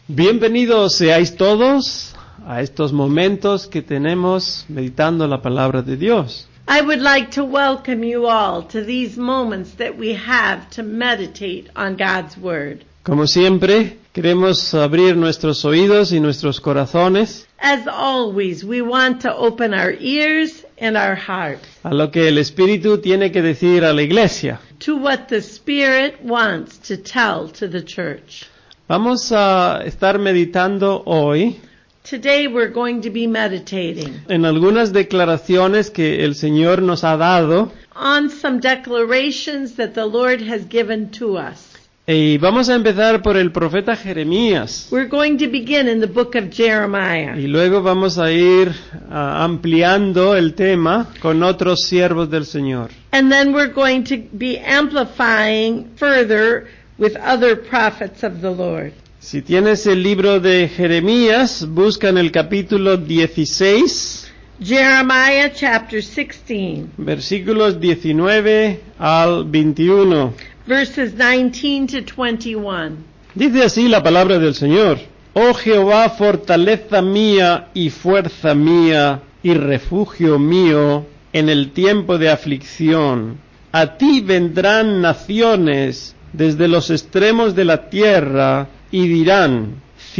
Bienvenidos seáis todos a estos momentos que tenemos meditando la palabra de Dios. I would like to welcome you all to these moments that we have to meditate on God's Word. Como siempre, queremos abrir nuestros oídos y nuestros corazones As always, we want to open our ears and our hearts a lo que el Espíritu tiene que decir a la iglesia. to what the Spirit wants to tell to the church. Vamos a estar meditando hoy Today we're going to be meditating en algunas declaraciones que el Señor nos ha dado on some declarations that the Lord has given to us. y vamos a empezar por el profeta Jeremías We're going to begin in the book of Jeremiah. y luego vamos a ir ampliando el tema con otros siervos del Señor. And then we're going to be amplifying further with other prophets of the Lord. Si tienes el libro de Jeremías, busca en el capítulo 16, Jeremiah chapter 16, versículos 19 al 21. verses 19 to 21. Dice así la palabra del Señor: Oh Jehová, fortaleza mía y fuerza mía y refugio mío en el tiempo de aflicción. A ti vendrán naciones desde los extremos de la tierra y dirán: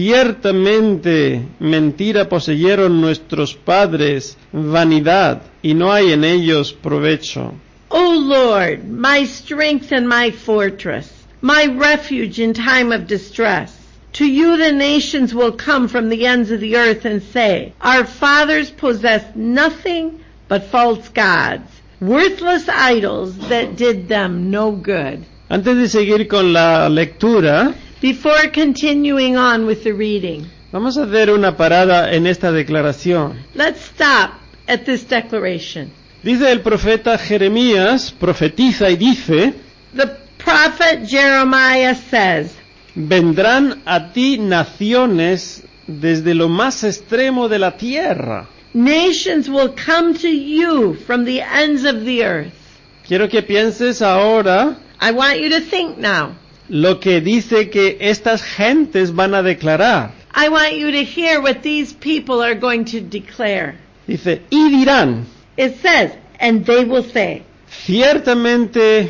ciertamente mentira poseyeron nuestros padres, vanidad, y no hay en ellos provecho. O Lord, my strength and my fortress, my refuge in time of distress. To you the nations will come from the ends of the earth and say, Our fathers possessed nothing but false gods, worthless idols that did them no good. Antes de seguir con la lectura, Before continuing on with the reading, vamos a hacer una parada en esta declaración. let's stop at this declaration. Dice el profeta Jeremías, profetiza y dice: The prophet Jeremiah says, vendrán a ti naciones desde lo más extremo de la tierra. Nations will come to you from the ends of the earth. Quiero que pienses ahora I want you to think now. lo que dice que estas gentes van a declarar. I want you to hear what these people are going to declare. Dice, y dirán: It says, and they will say, ciertamente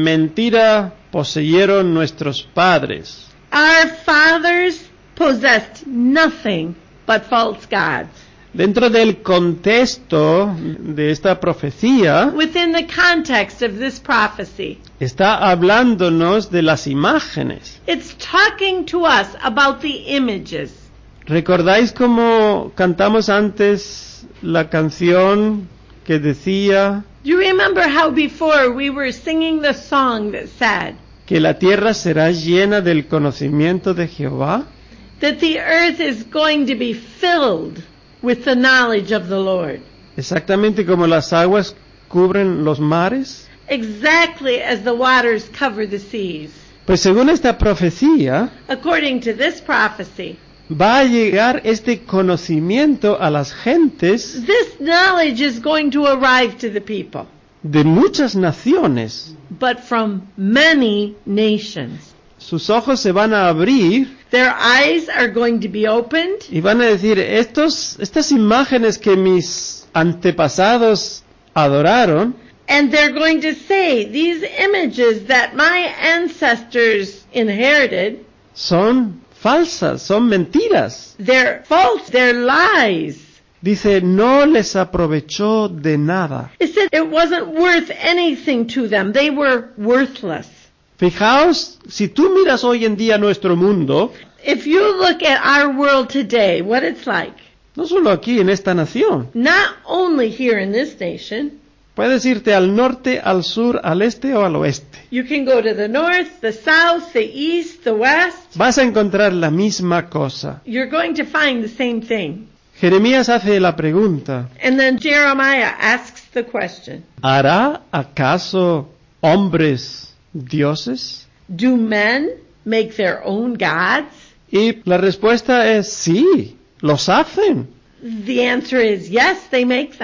mentira poseyeron nuestros padres. Our fathers possessed nothing but false gods. Dentro del contexto de esta profecía, Within the context of this prophecy, está hablándonos de las imágenes. it's talking to us about the images. ¿Recordáis cómo cantamos antes la canción que decía Do you remember how before we were singing the song that said que la tierra será llena del conocimiento de Jehová? that the earth is going to be filled with the knowledge of the Lord? Exactamente como las aguas cubren los mares. Exactly as the waters cover the seas. Pues según esta profecía, According to this prophecy, va a llegar este conocimiento a las gentes this knowledge is going to arrive to the people, de muchas naciones. but from many nations. Sus ojos se van a abrir Their eyes are going to be opened, y van a decir: estas imágenes que mis antepasados adoraron and they're going to say, these images that my ancestors inherited, son falsas, son mentiras. they're false, they're lies. Dice, no les aprovechó de nada. It said it wasn't worth anything to them. They were worthless. Fijaos, si tú miras hoy en día nuestro mundo, If you look at our world today, what it's like, no solo aquí en esta nación, not only here in this nation, puedes irte al norte, al sur, al este o al oeste. you can go to the north, the south, the east, the west. Vas a encontrar la misma cosa. You're going to find the same thing. Jeremías hace la pregunta: And then Jeremiah asks the question, ¿hará acaso hombres dioses? do men make their own gods? Y la respuesta es sí, los hacen. The answer is yes, they make them.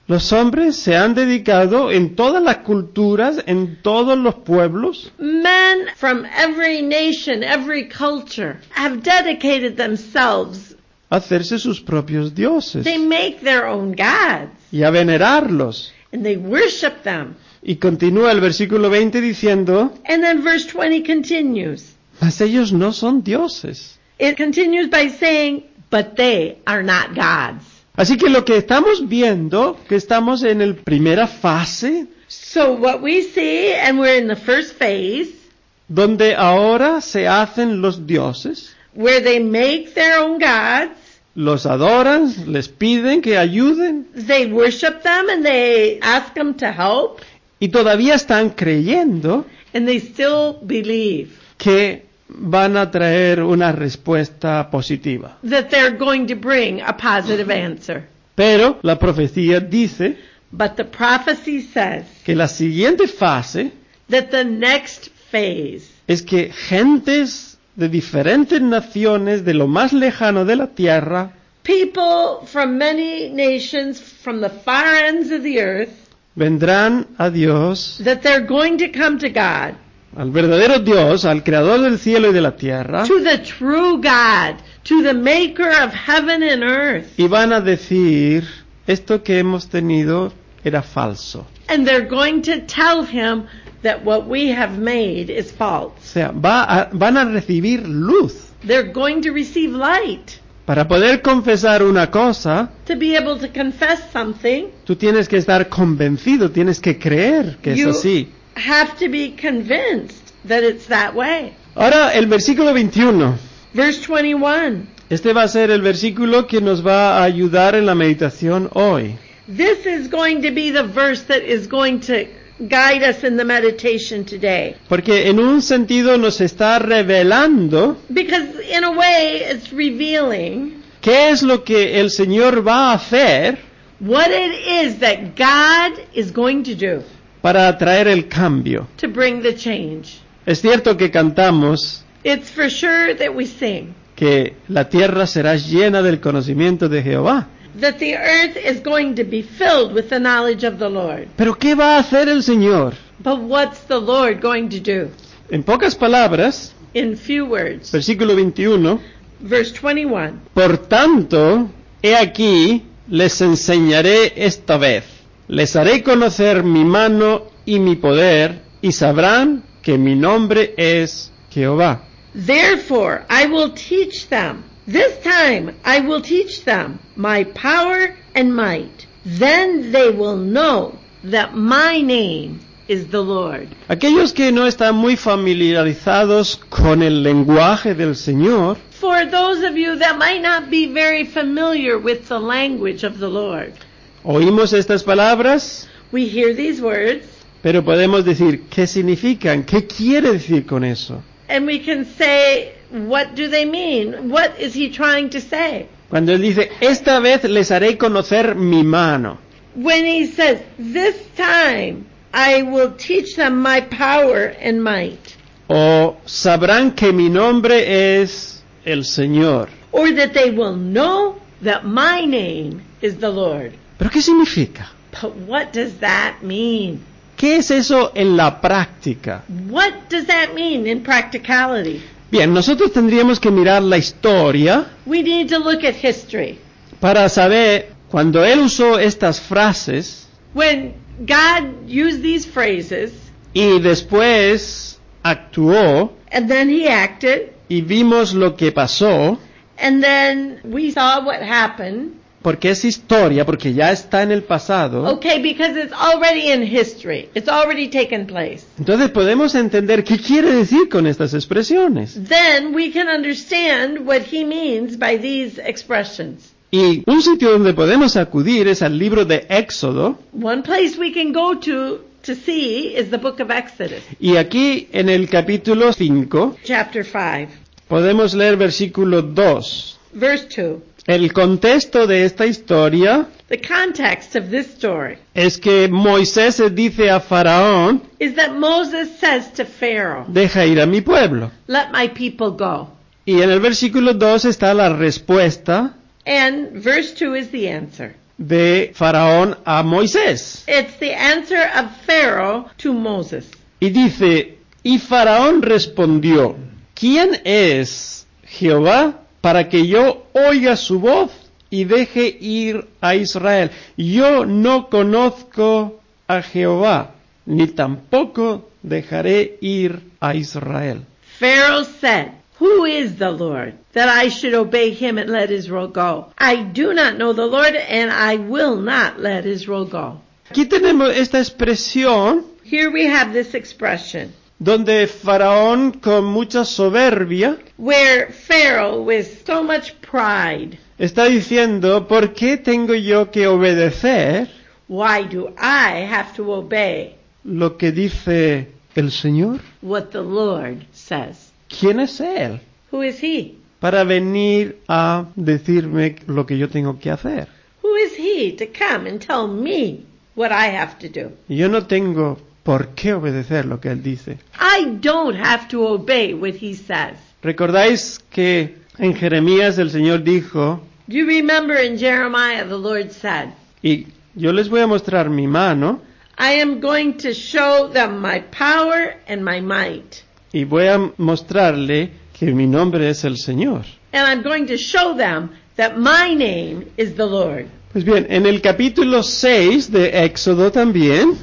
Los hombres se han dedicado en todas las culturas, en todos los pueblos, Men from every nation, every culture, have dedicated themselves. a hacerse sus propios dioses They make their own gods, y a venerarlos. and they worship them. Y continúa el versículo 20 diciendo, And then verse 20 continues. mas ellos no son dioses. It continues by saying, but they are not gods. Así que lo que estamos viendo, que estamos en la primera fase, So what we see, and we're in the first phase, donde ahora se hacen los dioses, where they make their own gods, los adoran, les piden que ayuden, they worship them and they ask them to help, y todavía están creyendo and they still believe que van a traer una respuesta positiva. that they're going to bring a positive answer. Pero la profecía dice But the prophecy says que la siguiente fase that the next phase es que gentes de diferentes naciones de lo más lejano de la tierra people from many nations from the far ends of the earth, vendrán a Dios, that they're going to come to God, al verdadero Dios, al creador del cielo y de la tierra, to the true God, to the maker of heaven and earth. y van a decir, esto que hemos tenido era falso. And they're going to tell him that what we have made is O false. sea, van a recibir luz. They're going to receive light. Para poder confesar una cosa, To be able to confess something, tú tienes que estar convencido, tienes que creer que es you así. have to be convinced that it's that way. Ahora, el versículo 21. Verse 21. Este va a ser el versículo que nos va a ayudar en la meditación hoy. This is going to be the verse that is going to guide us in the meditation today. Porque en un sentido nos está revelando Because in a way it's revealing qué es lo que el Señor va a hacer what it is that God is going to do para traer el cambio. to bring the change. Es cierto que cantamos It's for sure that we sing que la tierra será llena del conocimiento de Jehová. that the earth is going to be filled with the knowledge of the Lord. Pero ¿qué va a hacer el Señor? But what's the Lord going to do? En pocas palabras, In few words. versículo 21, Verse 21. por tanto, he aquí, les enseñaré esta vez, les haré conocer mi mano y mi poder, y sabrán que mi nombre es Jehová. Therefore I will teach them. This time I will teach them my power and might. Then they will know that my name is the Lord. Aquellos que no están muy familiarizados con el lenguaje del Señor, For those of you that might not be very familiar with the language of the Lord, oímos estas palabras, we hear these words pero podemos decir, ¿qué significan? ¿Qué quiere decir con eso? and we can say, what do they mean? What is he trying to say? Cuando Él dice, esta vez les haré conocer mi mano. When he says, this time I will teach them my power and might. O sabrán que mi nombre es el Señor. Or that they will know that my name is the Lord. ¿Pero qué significa? But what does that mean? ¿Qué es eso en la práctica? What does that mean in practicality? Bien, nosotros tendríamos que mirar la historia We need to look at history. para saber, cuando Él usó estas frases When God used these phrases y después actuó and then he acted y vimos lo que pasó, and then we saw what happened. porque es historia, porque ya está en el pasado, Okay, because it's already in history. It's already taken place. entonces podemos entender qué quiere decir con estas expresiones. Then we can understand what he means by these expressions. Y un sitio donde podemos acudir es al libro de Éxodo, One place we can go to see is the book of Exodus, y aquí en el capítulo 5 chapter 5, podemos leer versículo 2. verse 2. El contexto de esta historia The context of this story es que Moisés dice a Faraón, is that Moses says to Pharaoh, deja ir a mi pueblo. let my people go. Y en el versículo 2 está la respuesta, And verse 2 is the answer. de Faraón a Moisés. It's the answer of Pharaoh to Moses. Y dice, y Faraón respondió, ¿quién es Jehová para que yo oiga su voz y deje ir a Israel? Yo no conozco a Jehová, ni tampoco dejaré ir a Israel. Pharaoh said, who is the Lord, that I should obey him and let Israel go? I do not know the Lord, and I will not let Israel go. Aquí tenemos esta expresión Here we have this expression, donde Faraón con mucha soberbia where Pharaoh, with so much pride, está diciendo, ¿por qué tengo yo que obedecer why do I have to obey lo que dice el Señor? what the Lord says? ¿Quién es Él Who is he? para venir a decirme lo que yo tengo que hacer? Who is he to come and tell me what I have to do? Yo no tengo por qué obedecer lo que Él dice. I don't have to obey what he says. ¿Recordáis que en Jeremías el Señor dijo, Do you remember in Jeremiah the Lord said, y yo les voy a mostrar mi mano, I am going to show them my power and my might. y voy a mostrarle que mi nombre es el Señor? And I'm going to show them that my name is the Lord. Pues bien, en el capítulo 6 de Éxodo también,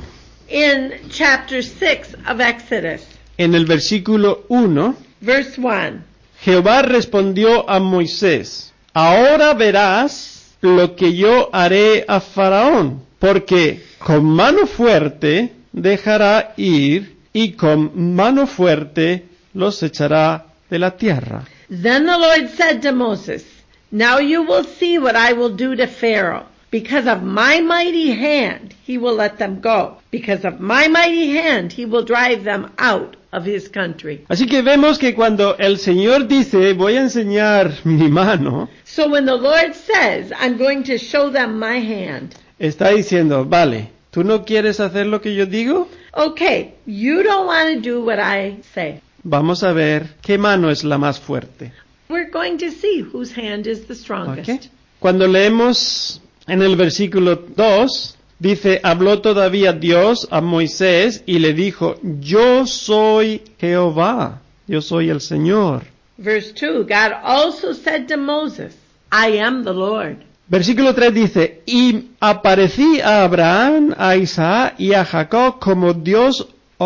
In chapter 6 of Exodus, en el versículo 1, verse 1, Jehová respondió a Moisés, ahora verás lo que yo haré a Faraón, porque con mano fuerte dejará ir y con mano fuerte los echará de la tierra. Then the Lord said to Moses, Now you will see what I will do to Pharaoh. Because of my mighty hand, he will let them go. Because of my mighty hand, he will drive them out of his country. Así que vemos que cuando el Señor dice, voy a enseñar mi mano, So when the Lord says, I'm going to show them my hand, está diciendo, vale, ¿tú no quieres hacer lo que yo digo? okay, you don't want to do what I say. Vamos a ver qué mano es la más fuerte. We're going to see whose hand is the strongest. ¿Ok? Cuando leemos en el versículo 2, dice, habló todavía Dios a Moisés y le dijo, yo soy Jehová, yo soy el Señor. Verse 2, God also said to Moses, I am the Lord. Versículo 3 dice, y aparecí a Abraham, a Isaac y a Jacob como Dios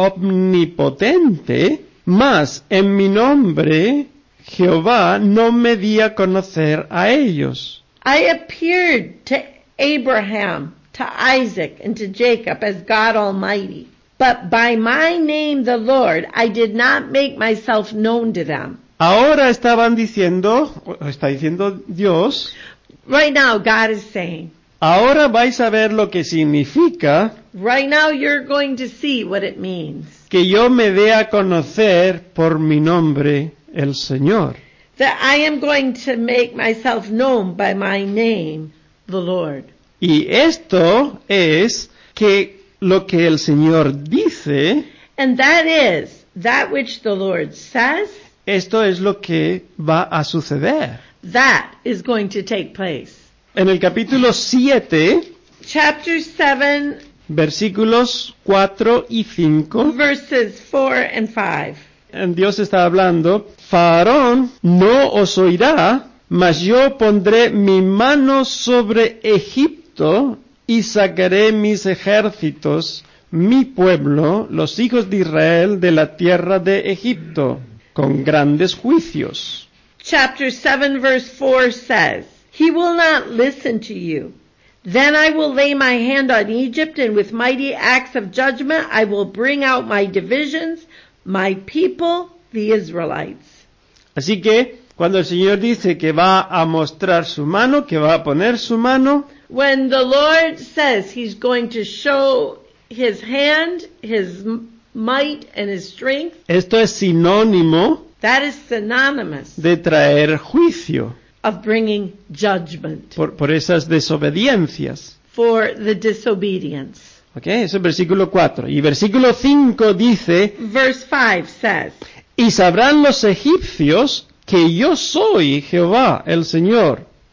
omnipotente, mas en mi nombre Jehová no me di a conocer a ellos. I appeared to Abraham, to Isaac, and to Jacob as God Almighty. But by my name, the Lord, I did not make myself known to them. Ahora estaban diciendo, está diciendo Dios, Right now, God is saying, ahora vais a ver lo que significa right now you're going to see what it means. que yo me dé a conocer por mi nombre el Señor. That I am going to make myself known by my name, the Lord. Y esto es que lo que el Señor dice, And that is that which the Lord says, esto es lo que va a suceder. that is going to take place. En el capítulo 7, Chapter 7, versículos 4 y 5, verses 4 and 5. Dios está hablando, Faraón no os oirá, mas yo pondré mi mano sobre Egipto y sacaré mis ejércitos, mi pueblo, los hijos de Israel, de la tierra de Egipto, con grandes juicios. Chapter 7 verse 4 says, He will not listen to you. Then I will lay my hand on Egypt, and with mighty acts of judgment I will bring out my divisions, my people, the Israelites. Así que, cuando el Señor dice que va a mostrar su mano, que va a poner su mano, When the Lord says He's going to show His hand, His might, and His strength, esto es sinónimo that is synonymous de traer juicio of bringing judgment por esas desobediencias. for the disobedience. ¿Ok? Eso es el versículo 4. Y versículo 5 dice, Verse 5 says, y sabrán los egipcios que yo soy Jehová, el Señor,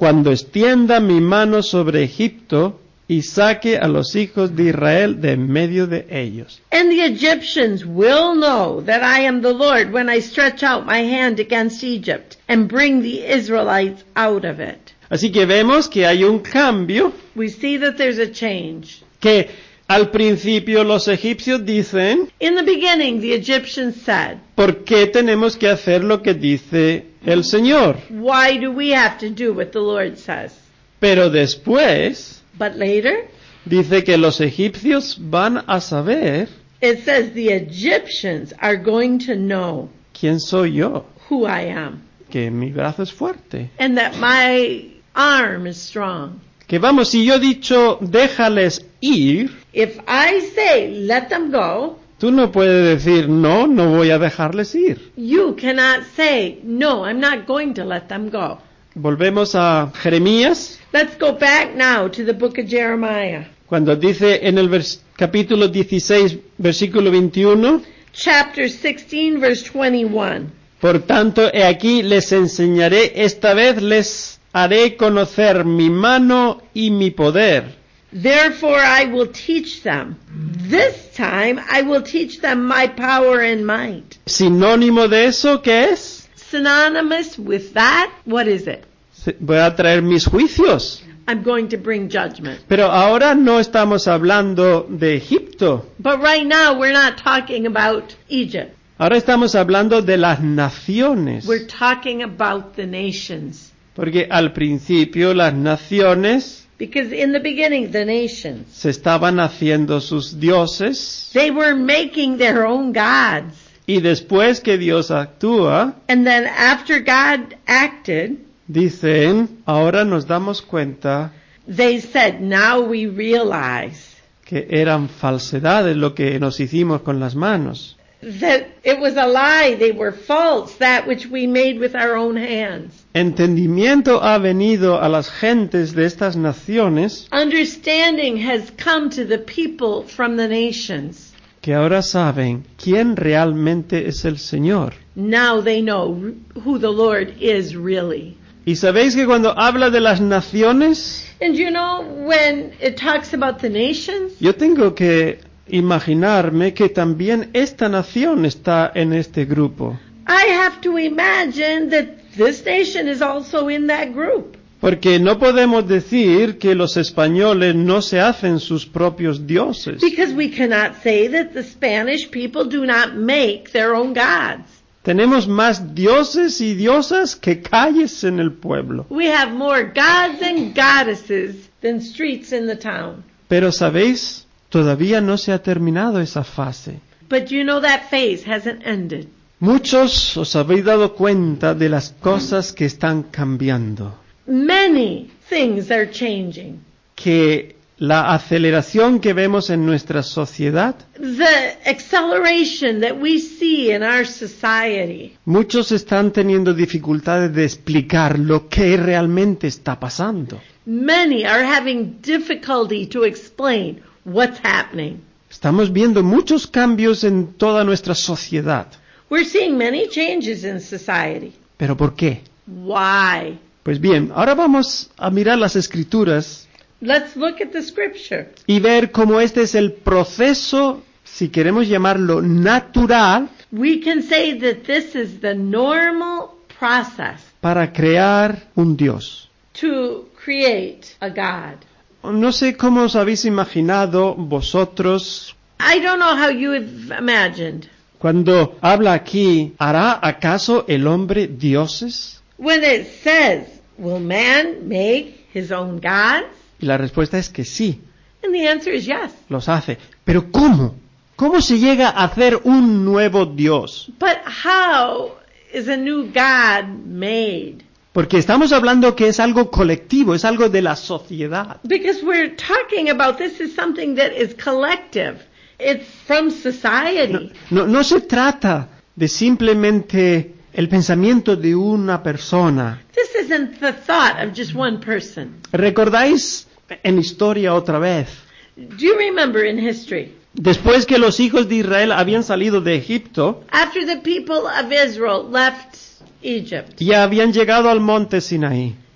cuando extienda mi mano sobre Egipto y saque a los hijos de Israel de en medio de ellos. And the Egyptians will know that I am the Lord when I stretch out my hand against Egypt and bring the Israelites out of it. Así que vemos que hay un cambio, We see that there's a change. que al principio los egipcios dicen, In the beginning, the Egyptians said, ¿por qué tenemos que hacer lo que dice el Señor? why do we have to do what the Lord says? Pero después But later, dice que los egipcios van a saber it says the Egyptians are going to know quién soy yo, who I am que mi brazo es fuerte. and that my arm is strong. Que vamos, si yo he dicho déjales ir, If I say, let them go, tú no puedes decir no, no voy a dejarles ir. you cannot say, no, I'm not going to let them go. Volvemos a Jeremías, Let's go back now to the book of Jeremiah, cuando dice en el capítulo 16, versículo 21, chapter 16, verse 21. por tanto, he aquí les enseñaré, esta vez les haré conocer mi mano y mi poder. Therefore I will teach them. This time I will teach them my power and might. Sinónimo de eso, ¿qué es? Synonymous with that, what is it? Voy a traer mis juicios. I'm going to bring judgment. Pero ahora no estamos hablando de Egipto. But right now we're not talking about Egypt. Ahora estamos hablando de las naciones. We're talking about the nations. Porque al principio las naciones Because in the beginning, the nations, se estaban haciendo sus dioses. they were making their own gods. Y después que Dios actúa, And then after God acted, dicen, ahora nos damos cuenta they said, now we realize que eran falsedades lo que nos hicimos con las manos. that it was a lie, they were false, that which we made with our own hands. Entendimiento ha venido a las gentes de estas naciones Understanding has come to the people from the nations. que ahora saben quién realmente es el Señor. Now they know who the Lord is really. Y sabéis que cuando habla de las naciones, And you know, when it talks about the nations, yo tengo que imaginarme que también esta nación está en este grupo. I have to imagine that this nation is also in that group. Porque no podemos decir que los españoles no se hacen sus propios dioses. Because we cannot say that the Spanish people do not make their own gods. Tenemos más dioses y diosas que calles en el pueblo. We have more gods and goddesses than streets in the town. Pero sabéis, todavía no se ha terminado esa fase. But you know that phase hasn't ended. Muchos os habéis dado cuenta de las cosas que están cambiando. Many things are changing. Que la aceleración que vemos en nuestra sociedad, The acceleration that we see in our society. muchos están teniendo dificultades de explicar lo que realmente está pasando. Many are having difficulty to explain what's happening. Estamos viendo muchos cambios en toda nuestra sociedad. We're seeing many changes in society. ¿Pero por qué? Why? Pues bien, ahora vamos a mirar las escrituras Let's look at the scripture y ver cómo este es el proceso, si queremos llamarlo natural, we can say that this is the normal process para crear un Dios. to create a God. No sé cómo os habéis imaginado vosotros I don't know how you have imagined. cuando habla aquí, ¿hará acaso el hombre dioses? When it says, will man make his own gods? Y la respuesta es que sí, And the answer is yes. los hace. Pero ¿cómo? ¿Cómo se llega a hacer un nuevo Dios? But how is a new God made? Porque estamos hablando que es algo colectivo, es algo de la sociedad. Because we're talking about this is something that is collective. It's from society. No se trata de simplemente el pensamiento de una persona. This isn't the thought of just one person. ¿Recordáis en historia otra vez? Do you remember in history? Después que los hijos de Israel habían salido de Egipto, After the people of Israel left Egypt, ya habían llegado al monte Sinaí.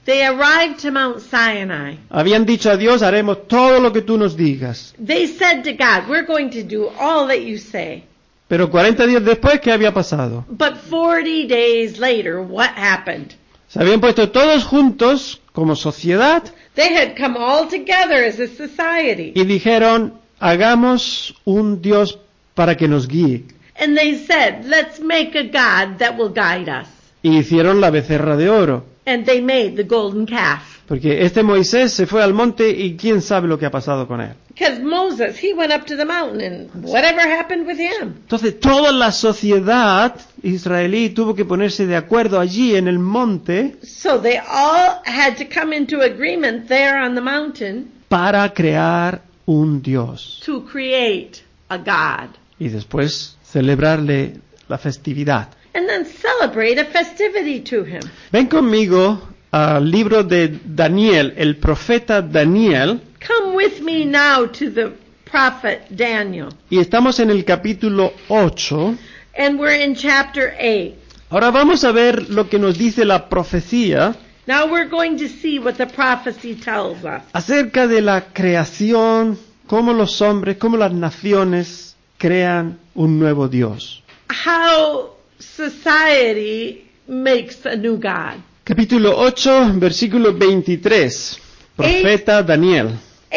They arrived to Mount Sinai. Habían dicho a Dios, haremos todo lo que tú nos digas. They said to God, we're going to do all that you say. Pero 40 días después, ¿qué había pasado? But 40 days later, what happened? Se habían puesto todos juntos como sociedad They had come all together as a society. y dijeron, hagamos un Dios para que nos guíe. And they said, let's make a God that will guide us. Y hicieron la becerra de oro. And they made the golden calf. Porque este Moisés se fue al monte y quién sabe lo que ha pasado con él. Because Moses, he went up to the mountain and whatever happened with him. Entonces toda la sociedad israelí tuvo que ponerse de acuerdo allí en el monte So they all had to come into agreement there on the mountain para crear un Dios. to create a God. Y después celebrarle la festividad. And then celebrate a festivity to him. Ven conmigo al libro de Daniel, el profeta Daniel, Come with me now to the prophet Daniel. y estamos en el capítulo 8. And we're in chapter 8. Ahora vamos a ver lo que nos dice la profecía Now we're going to see what the prophecy tells us. acerca de la creación, cómo los hombres, cómo las naciones crean un nuevo Dios. How society makes a new God. Capítulo 8, versículo 23. Profeta Daniel.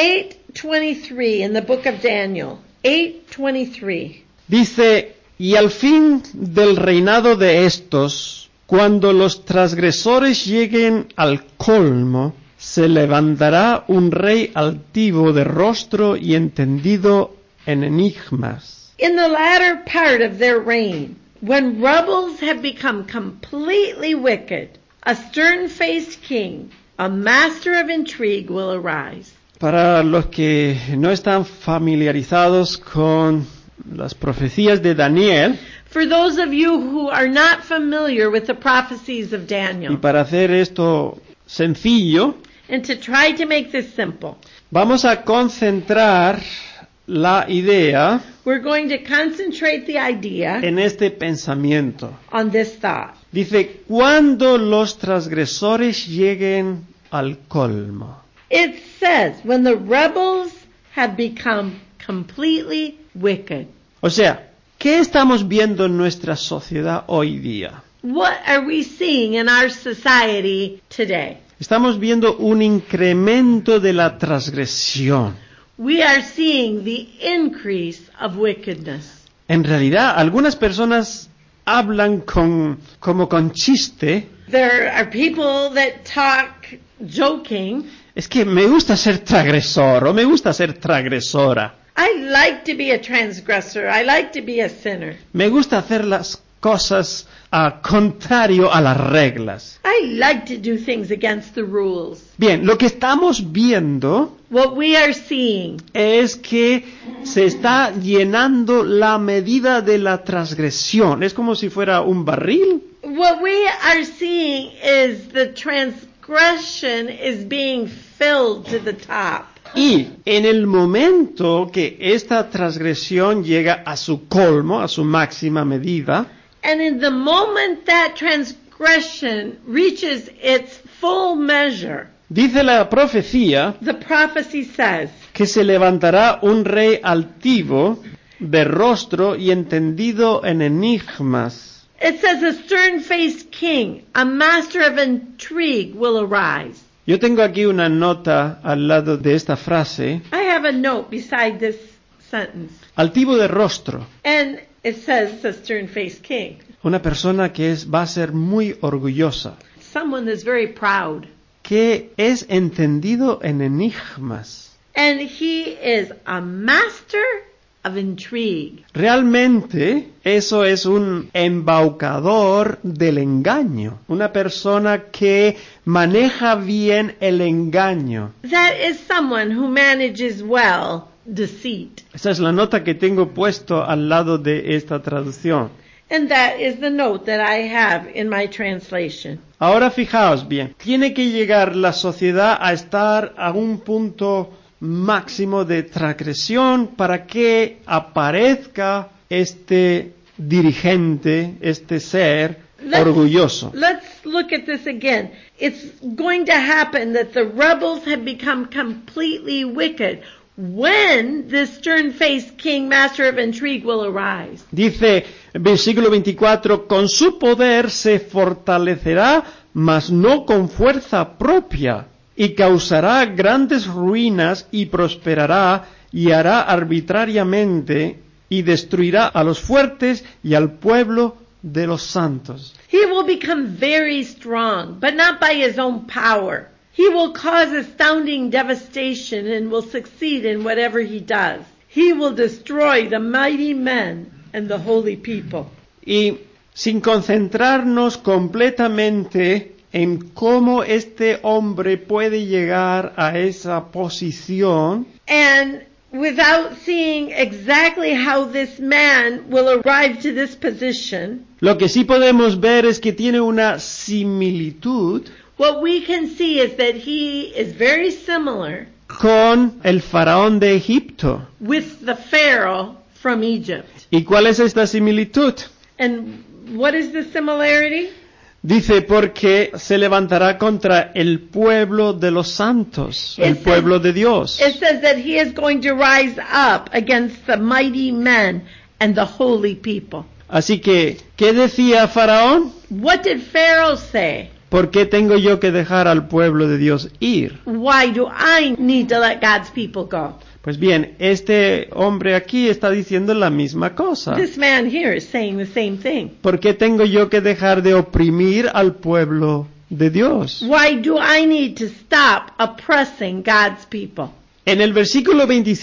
8:23 in the book of Daniel. 8:23. Dice, y al fin del reinado de estos, cuando los transgresores lleguen al colmo, se levantará un rey altivo de rostro y entendido en enigmas. In the latter part of their reign, when rebels have become completely wicked, a stern-faced king, a master of intrigue will arise. Para los que no están familiarizados con las profecías de Daniel, For those of you who are not familiar with the prophecies of y Daniel, para hacer esto sencillo, and to try to make this simple, vamos a concentrar la idea we're going to concentrate the idea en este pensamiento. on this thought. Dice, cuando los transgresores lleguen al colmo. It says, when the rebels have become completely wicked. O sea, ¿qué estamos viendo en nuestra sociedad hoy día? What are we seeing in our society today? Estamos viendo un incremento de la transgresión. We are seeing the increase of wickedness. En realidad, algunas personas hablan como con chiste. There are people that talk joking. Es que me gusta ser transgresor o me gusta ser transgresora. I like to be a transgressor. I like to be a sinner. Me gusta hacer las cosas contrario a las reglas. I like to do things against the rules. Bien, lo que estamos viendo What we are seeing es que se está llenando la medida de la transgresión. Es como si fuera un barril. What we are seeing is the transgression is being filled to the top. Y en el momento que esta transgresión llega a su colmo, a su máxima medida, And in the moment that transgression reaches its full measure, dice la profecía the prophecy says, que se levantará un rey altivo, de rostro y entendido en enigmas. it says a stern-faced king, a master of intrigue will arise. Yo tengo aquí una nota al lado de esta frase, I have a note beside this sentence. altivo de rostro. And it says a stern-faced king. Una persona que va a ser muy orgullosa, Someone that's very proud. que es entendido en enigmas. And he is a master of intrigue. Realmente eso es un embaucador del engaño, una persona que maneja bien el engaño. That is someone who manages well deceit. Esa es la nota que tengo puesto al lado de esta traducción. And that is the note that I have in my translation. Ahora fijaos bien, tiene que llegar la sociedad a estar a un punto máximo de transgresión para que aparezca este dirigente, este ser, orgulloso. Let's look at this again. It's going to happen that the rebels have become completely wicked when this stern-faced king, master of intrigue, will arise. Dice, versículo 24, con su poder se fortalecerá, mas no con fuerza propia, y causará grandes ruinas y prosperará, y hará arbitrariamente, y destruirá a los fuertes y al pueblo de los santos. He will become very strong, but not by his own power. He will cause astounding devastation and will succeed in whatever he does. He will destroy the mighty men and the holy people. Y sin concentrarnos completamente en cómo este hombre puede llegar a esa posición, And without seeing exactly how this man will arrive to this position, lo que sí podemos ver es que tiene una similitud what we can see is that he is very similar con el faraón de Egipto. with the Pharaoh from Egypt. ¿Y cuál es esta similitud? And what is the similarity? Dice, porque se levantará contra el pueblo de los santos, el pueblo de Dios. It says that he is going to rise up against the mighty men and the holy people. Así que, ¿qué decía Faraón? What did Pharaoh say? ¿Por qué tengo yo que dejar al pueblo de Dios ir? Why do I need to let God's people go? Pues bien, este hombre aquí está diciendo la misma cosa. This man here is saying the same thing. ¿Por qué tengo yo que dejar de oprimir al pueblo de Dios? Why do I need to stop oppressing God's people? En el versículo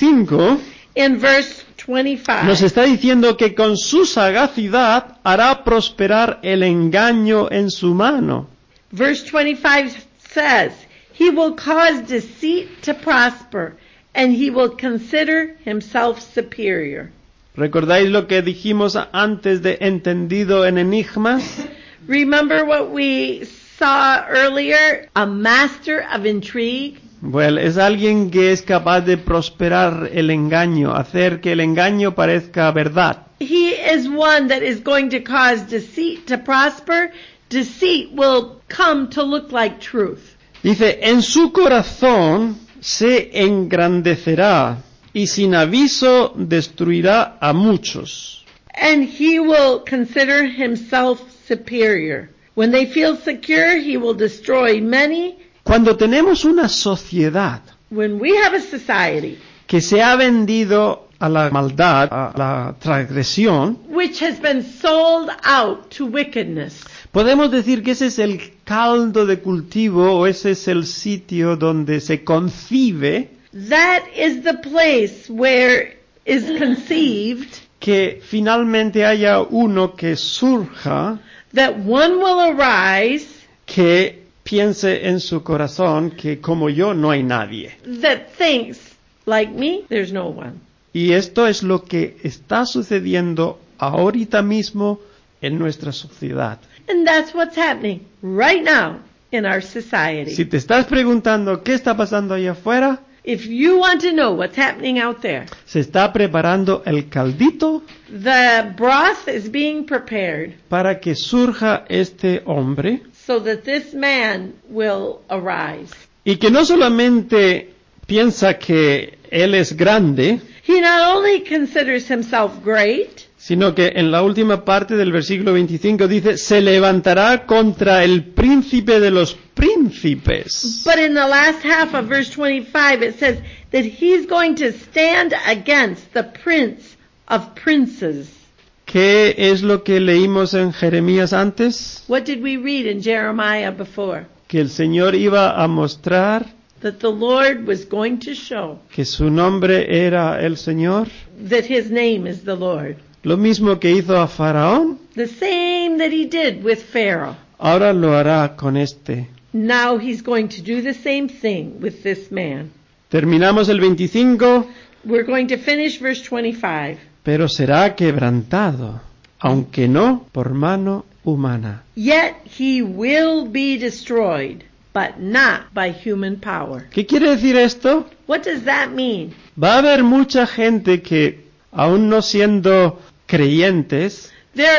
25 In verse 25, nos está diciendo que con su sagacidad hará prosperar el engaño en su mano. verse 25 says, he will cause deceit to prosper, and he will consider himself superior. ¿Recordáis lo que dijimos antes de entendido en enigmas? Remember what we saw earlier? A master of intrigue. Bueno, es alguien que es capaz de prosperar el engaño, hacer que el engaño parezca verdad. He is one that is going to cause deceit to prosper. Deceit will come to look like truth. Dice, en su corazón se engrandecerá y sin aviso destruirá a muchos. And he will consider himself superior. When they feel secure, he will destroy many. Cuando tenemos una sociedad When we have a society que se ha vendido a la maldad, a la transgresión, which has been sold out to wickedness, podemos decir que ese es el caldo de cultivo o ese es el sitio donde se concibe that is the place where is conceived que finalmente haya uno que surja, that one will arise que piense en su corazón que como yo no hay nadie. that thinks, like me, there's no one. Y esto es lo que está sucediendo ahorita mismo en nuestra sociedad. And that's what's happening right now in our society. Si te estás preguntando qué está pasando allá afuera, If you want to know what's happening out there, se está preparando el caldito the broth is being prepared para que surja este hombre so that this man will arise. y que no solamente piensa que él es grande, He not only considers himself great, sino que en la última parte del versículo 25 dice, se levantará contra el príncipe de los príncipes. but in the last half of verse 25 it says that he's going to stand against the prince of princes. ¿Qué es lo que leímos en Jeremías antes? What did we read in Jeremiah before? Que el Señor iba a mostrar That the Lord was going to show que su nombre era el Señor. that his name is the Lord. Lo mismo que hizo a Faraón, The same that he did with Pharaoh. ahora lo hará con este. Now he's going to do the same thing with this man. Terminamos el 25, We're going to finish verse 25. pero será quebrantado, aunque no por mano humana. Yet he will be destroyed, but not by human power. ¿Qué quiere decir esto? What does that mean? Va a haber mucha gente que, aún no siendo creyentes, There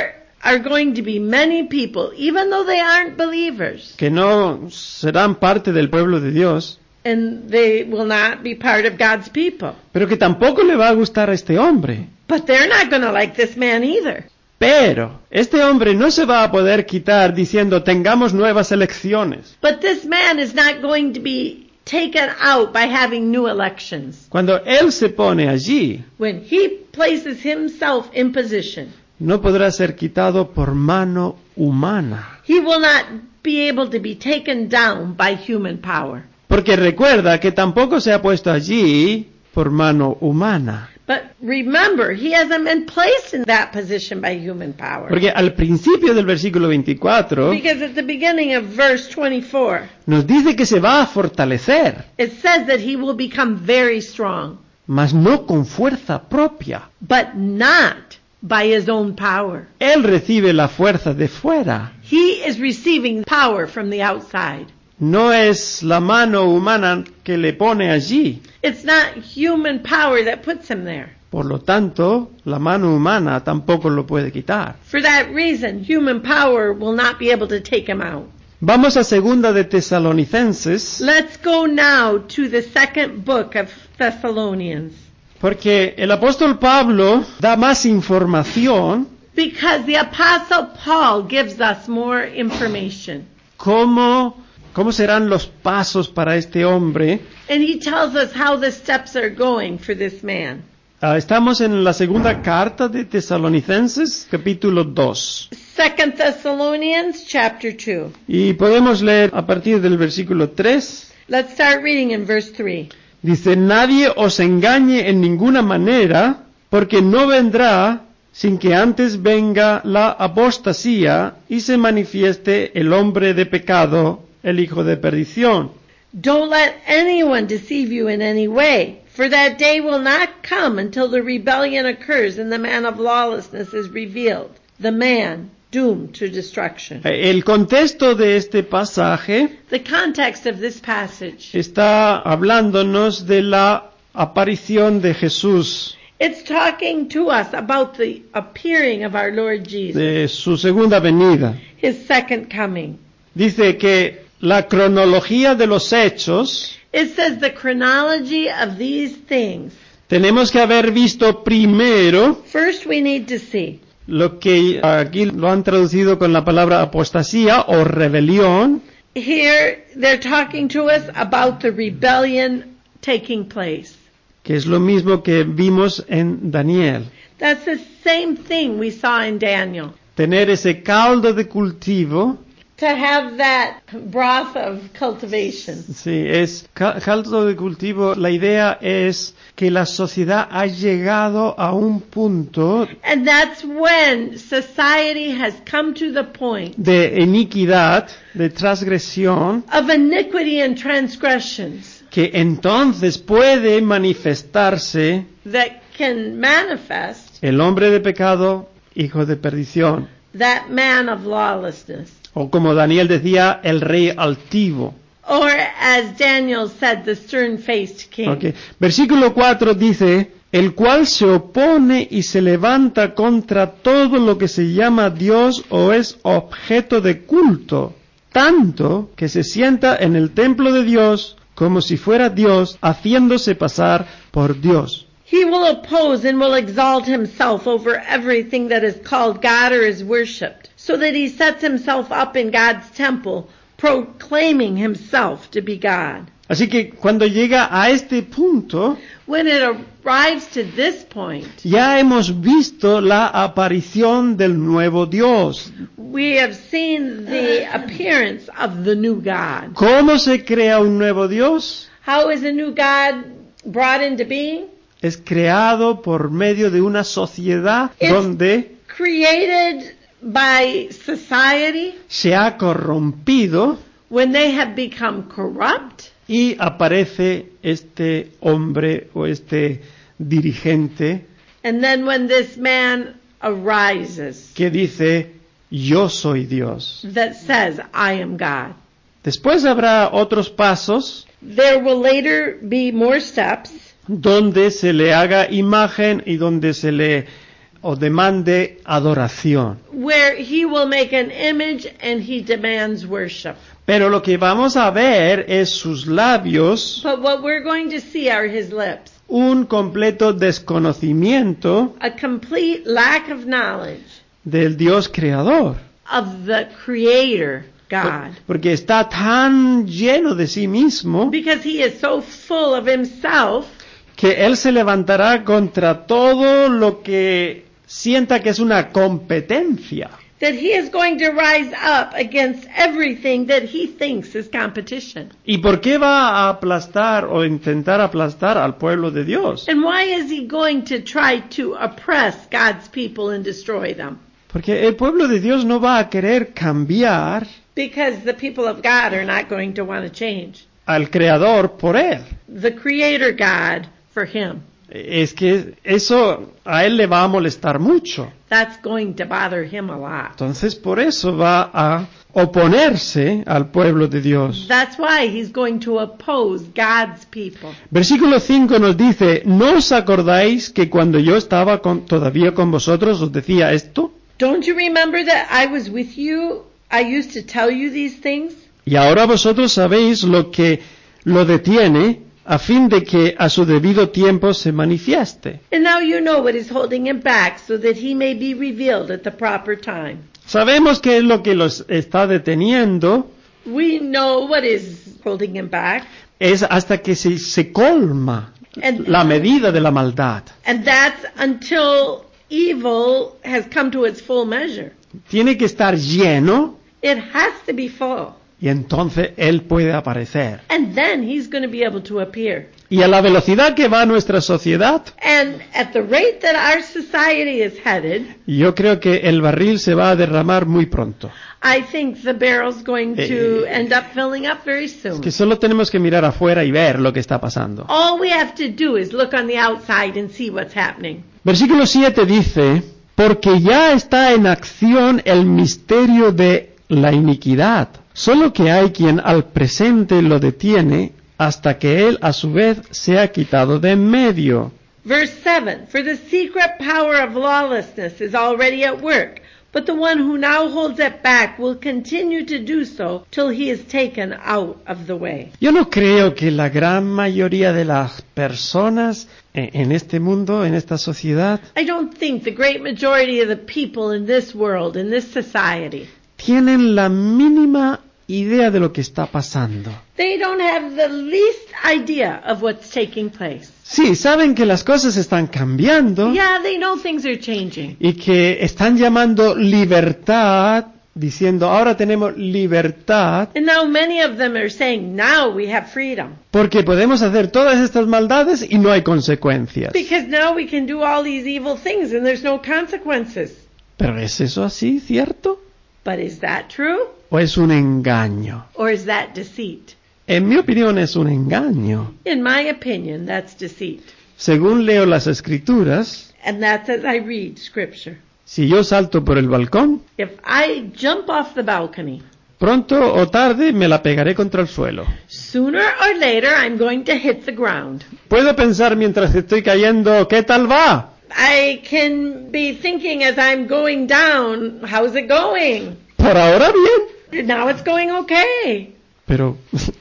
are going to be many people, even though they aren't believers, que no serán parte del pueblo de Dios, and they will not be part of God's people. pero que tampoco le va a gustar a este hombre. But they're not going to like this man either. Pero este hombre no se va a poder quitar diciendo tengamos nuevas elecciones. But this man is not going to be taken out by having new elections. Cuando él se pone allí, When he places himself in position, no podrá ser quitado por mano humana. he will not be able to be taken down by human power. Porque recuerda que tampoco se ha puesto allí por mano humana. But remember, he hasn't been placed in that position by human power. Porque al principio del versículo 24 Because at the beginning of verse 24, nos dice que se va a fortalecer, it says that he will become very strong, mas no con fuerza propia. but not by his own power. Él recibe la fuerza de fuera. He is receiving power from the outside. No es la mano humana que le pone allí. It's not human power that puts him there. Por lo tanto, la mano humana tampoco lo puede quitar. For that reason, human power will not be able to take him out. Vamos a segunda de Tesalonicenses, Let's go now to the second book of Thessalonians. porque el apóstol Pablo da más información Because the Apostle Paul gives us more information. cómo serán los pasos para este hombre. And he tells us how the steps are going for this man. Estamos en la segunda carta de Tesalonicenses, capítulo 2. 2 Thessalonians chapter 2. Y podemos leer a partir del versículo 3. Let's start reading in verse 3. Dice, nadie os engañe en ninguna manera, porque no vendrá sin que antes venga la apostasía y se manifieste el hombre de pecado, el hijo de perdición. Don't let anyone deceive you in any way, for that day will not come until the rebellion occurs and the man of lawlessness is revealed, the man doomed to destruction. El contexto de este pasaje The context of this passage, está hablándonos de la aparición de Jesús, it's talking to us about the appearing of our Lord Jesus, de su segunda venida. his second coming. Dice que la cronología de los hechos It says the chronology of these things. tenemos que haber visto primero First we need to see. lo que aquí lo han traducido con la palabra apostasía o rebelión, Here they're talking to us about the rebellion taking place. que es lo mismo que vimos en Daniel. That's the same thing we saw in Daniel. Tener ese caldo de cultivo, To have that broth of cultivation. sí, es caldo de cultivo. La idea es que la sociedad ha llegado a un punto And that's when society has come to the point de iniquidad, de transgresión, of iniquity and transgressions que entonces puede manifestarse that can manifest el hombre de pecado, hijo de perdición, that man of lawlessness. o como Daniel decía, el rey altivo. Or as Daniel said, the stern-faced king. Okay. Versículo 4 dice, el cual se opone y se levanta contra todo lo que se llama Dios o es objeto de culto, tanto que se sienta en el templo de Dios como si fuera Dios, haciéndose pasar por Dios. He will oppose and will exalt himself over everything that is called God or is worshipped, so that he sets himself up in God's temple, proclaiming himself to be God. Así que cuando llega a este punto, When it arrives to this point, ya hemos visto la aparición del nuevo Dios. we have seen the appearance of the new God. ¿Cómo se crea un nuevo Dios? How is a new God brought into being? Es creado por medio de una sociedad It's donde created by society se ha corrompido when they have become corrupt. y aparece este hombre o este dirigente And then when this man arises que dice, yo soy Dios. that says, I am God. Después habrá otros pasos There will later be more steps donde se le haga imagen y donde se le o demande adoración. where he will make an image and he demands worship. Pero lo que vamos a ver es sus labios, But what we're going to see are his lips. un completo desconocimiento A complete lack of knowledge del Dios creador. of the Creator, God. Porque está tan lleno de sí mismo Because he is so full of himself que él se levantará contra todo lo que sienta que es una competencia. that he is going to rise up against everything that he thinks is competition. ¿Y por qué va a aplastar o intentar aplastar al pueblo de Dios? And why is he going to try to oppress God's people and destroy them? Porque el pueblo de Dios no va a querer cambiar Because the people of God are not going to want to change. al Creador por él. The Creator God for him. Es que eso a él le va a molestar mucho. That's going to bother him a lot. Entonces por eso va a oponerse al pueblo de Dios. That's why he's going to oppose God's people. Versículo 5 nos dice, ¿no os acordáis que cuando yo estaba todavía con vosotros os decía esto? Don't you remember that I was with you? I used to tell you these things. Y ahora vosotros sabéis lo que lo detiene a fin de que a su debido tiempo se manifieste. And now you know what is holding him back so that he may be revealed at the proper time. Sabemos qué es lo que los está deteniendo, We know what is holding him back. es hasta que se colma la medida de la maldad. And that's until evil has come to its full measure. Tiene que estar lleno It has to be full. y entonces Él puede aparecer. And then he's going to be able to appear. Y a la velocidad que va nuestra sociedad, And at the rate that our society is headed, yo creo que el barril se va a derramar muy pronto. I think the barrel's going to end up filling up very soon. Que solo tenemos que mirar afuera y ver lo que está pasando. All we have to do is look on the outside and see what's happening. Versículo 7 dice, porque ya está en acción el misterio de la iniquidad, solo que hay quien al presente lo detiene hasta que él a su vez sea quitado de en medio. Verse 7, for the secret power of lawlessness is already at work, but the one who now holds it back will continue to do so till he is taken out of the way. Yo no creo que la gran mayoría de las personas en este mundo, en esta sociedad, I don't think the great majority of the people in this world, in this society, tienen la mínima idea de lo que está pasando. they don't have the least idea of what's taking place. Sí, saben que las cosas están cambiando Yeah, they know things are changing. y que están llamando libertad, diciendo ahora tenemos libertad And now many of them are saying, now we have freedom. porque podemos hacer todas estas maldades y no hay consecuencias. Because now we can do all these evil things and there's no consequences. ¿Pero es eso así, cierto? But is that true? ¿O es un engaño? Or is that deceit? En mi opinión es un engaño. In my opinion, that's deceit. Según leo las escrituras, And that's as I read scripture. si yo salto por el balcón, If I jump off the balcony, pronto o tarde me la pegaré contra el suelo. sooner or later I'm going to hit the ground. Puedo pensar mientras estoy cayendo, ¿qué tal va? I can be thinking as I'm going down, how's it going? Por ahora bien. Now it's going okay. Pero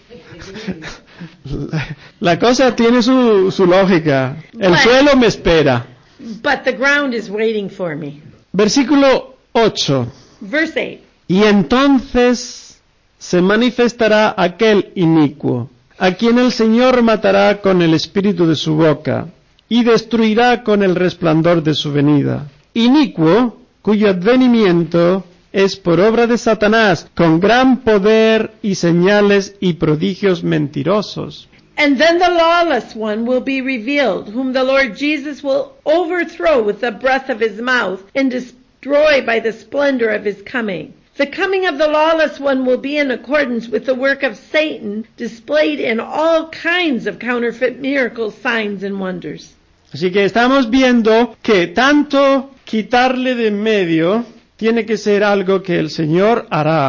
la cosa tiene su lógica. El Bueno. suelo me espera. But the ground is waiting for me. Versículo 8. Verse 8. Y entonces se manifestará aquel inicuo, a quien el Señor matará con el espíritu de su boca, y destruirá con el resplandor de su venida. Inicuo, cuyo advenimiento es por obra de Satanás, con gran poder y señales y prodigios mentirosos. And then the lawless one will be revealed, whom the Lord Jesus will overthrow with the breath of his mouth and destroy by the splendor of his coming. The coming of the lawless one will be in accordance with the work of Satan, displayed in all kinds of counterfeit miracles, signs, and wonders. Así que estamos viendo que tanto quitarle de en medio tiene que ser algo que el Señor hará,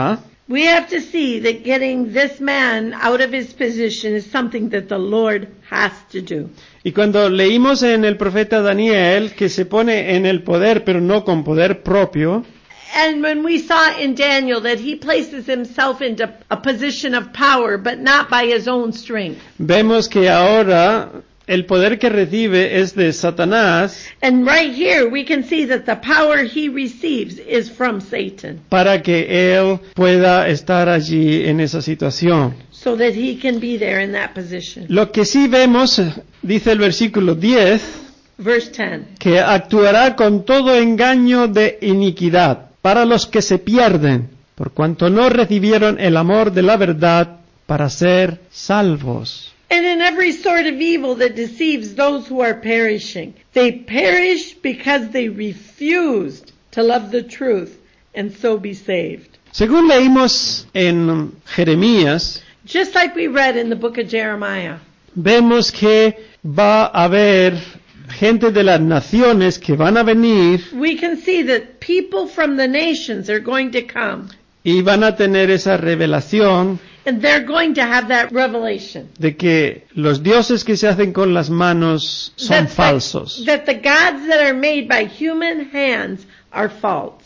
We have to see that getting this man out of his position is something that the Lord has to do. Y cuando leímos en el profeta Daniel que se pone en el poder, pero no con poder propio, And when we saw in Daniel that he places himself into a position of power, but not by his own strength. vemos que ahora el poder que recibe es de Satanás And right here we can see that the power he receives is from Satan, para que él pueda estar allí en esa situación. so that he can be there in that position. Lo que sí vemos, dice el versículo 10, Verse 10. que actuará con todo engaño de iniquidad para los que se pierden, por cuanto no recibieron el amor de la verdad para ser salvos. And in every sort of evil that deceives those who are perishing. They perish because they refused to love the truth and so be saved. Según leímos en Jeremías, Just like we read in the book of Jeremiah. vemos que va a haber gente de las naciones que van a venir We can see that people from the nations are going to come. y van a tener esa revelación And they're going to have that revelation. de que los dioses que se hacen con las manos son falsos. That the gods that are made by human hands are false.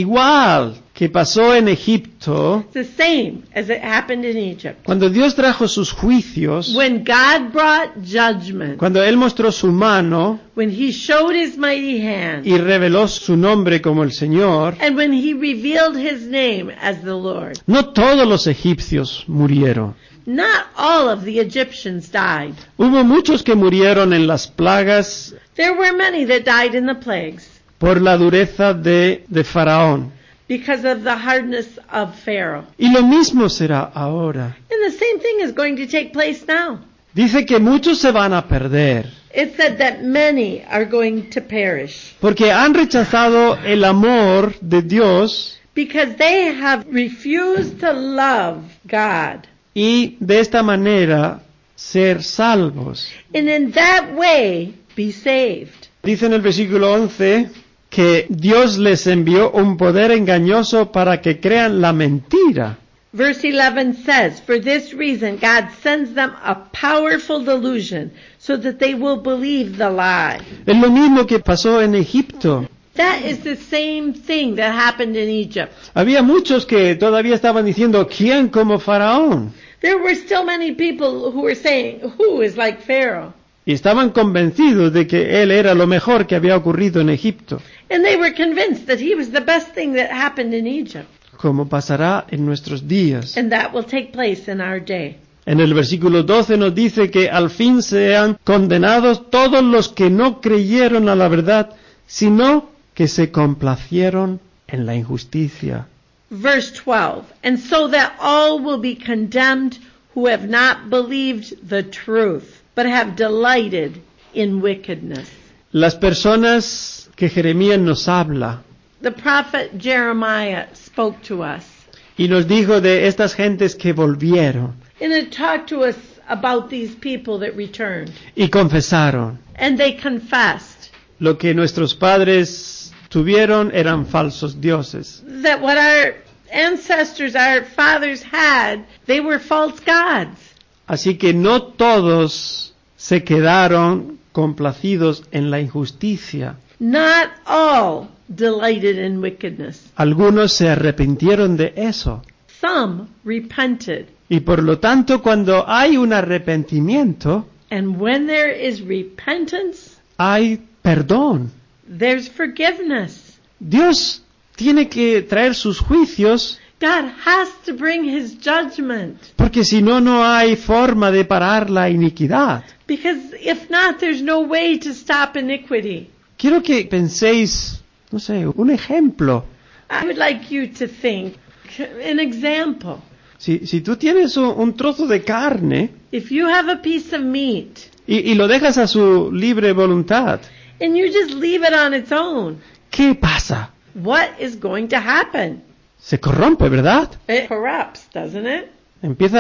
Igual que pasó en Egipto, It's the same as it happened in Egypt. cuando Dios trajo sus juicios, When God brought judgment, cuando Él mostró su mano when he showed his mighty hand, y reveló su nombre como el Señor, and when he revealed his name as the Lord, no todos los egipcios murieron. not all of the Egyptians died. Hubo muchos que murieron en las plagas There were many that died in the plagues por la dureza de Faraón. because of the hardness of Pharaoh. Y lo mismo será ahora. And the same thing is going to take place now. Dice que muchos se van a perder It said that many are going to perish porque han rechazado el amor de Dios because they have refused to love God. y de esta manera ser salvos. And in that way, be saved. Dice en el versículo 11 que Dios les envió un poder engañoso para que crean la mentira. Verse 11 says, "For this reason God sends them a powerful delusion so that they will believe the lie." Es lo mismo que pasó en Egipto. That is the same thing that happened in Egypt. Había muchos que todavía estaban diciendo, ¿quién como Faraón? There were still many people who were saying, "Who is like Pharaoh?" Y estaban convencidos de que él era lo mejor que había ocurrido en Egipto, And they were convinced that he was the best thing that happened in Egypt. como pasará en nuestros días. And that will take place in our day. En el versículo 12 nos dice que al fin sean condenados todos los que no creyeron a la verdad, sino que se complacieron en la injusticia. Verse 12, "And so that all will be condemned who have not believed the truth, but have delighted in wickedness." Las personas que Jeremías nos habla The prophet Jeremiah spoke to us, y nos dijo de estas gentes que volvieron and it talked to us about these people that returned. y confesaron. And they confessed Lo que nuestros padres tuvieron eran falsos dioses. that what our ancestors, our fathers had, they were false gods. Así que no todos se quedaron complacidos en la injusticia. Not all delighted in wickedness. Algunos se arrepintieron de eso. Some repented. Y por lo tanto, cuando hay un arrepentimiento, And when there is repentance, hay perdón. there's forgiveness. Dios tiene que traer sus juicios, God has to bring his judgment. porque si no, no hay forma de parar la iniquidad. Because if not, there's no way to stop iniquity. Quiero que penséis, no sé, un ejemplo. I would like you to think, an example. Si tú tienes un trozo de carne If you have a piece of meat y lo dejas a su libre voluntad, and you just leave it on its own, ¿qué pasa? what is going to happen? Se corrompe, ¿verdad? It corrupts, doesn't it? Empieza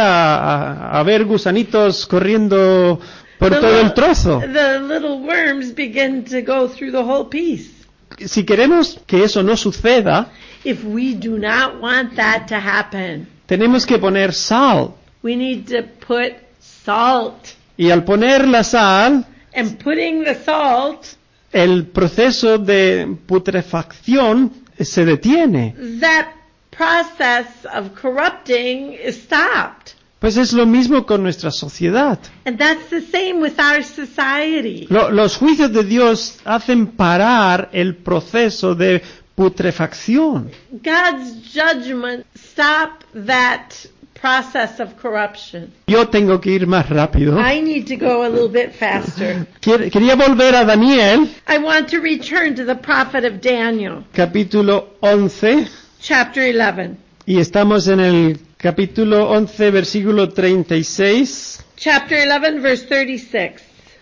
a haber gusanitos corriendo por todo el trozo. The little worms begin to go through the whole piece. Si queremos que eso no suceda, if we do not want that to happen. Tenemos que poner sal. We need to put salt. Y al poner la sal, And putting the salt, el proceso de putrefacción se detiene. that process of corrupting is stopped. Pues es lo mismo con nuestra sociedad. And that's the same with our society. Los juicios de Dios hacen parar el proceso de putrefacción. God's judgment stopped that process of corruption. Yo tengo que ir más rápido. I need to go a little bit faster. Quería volver a Daniel, I want to return to the prophet of Daniel, capítulo 11, chapter 11. y estamos en el capítulo 11, versículo 36. Chapter 11, verse 36.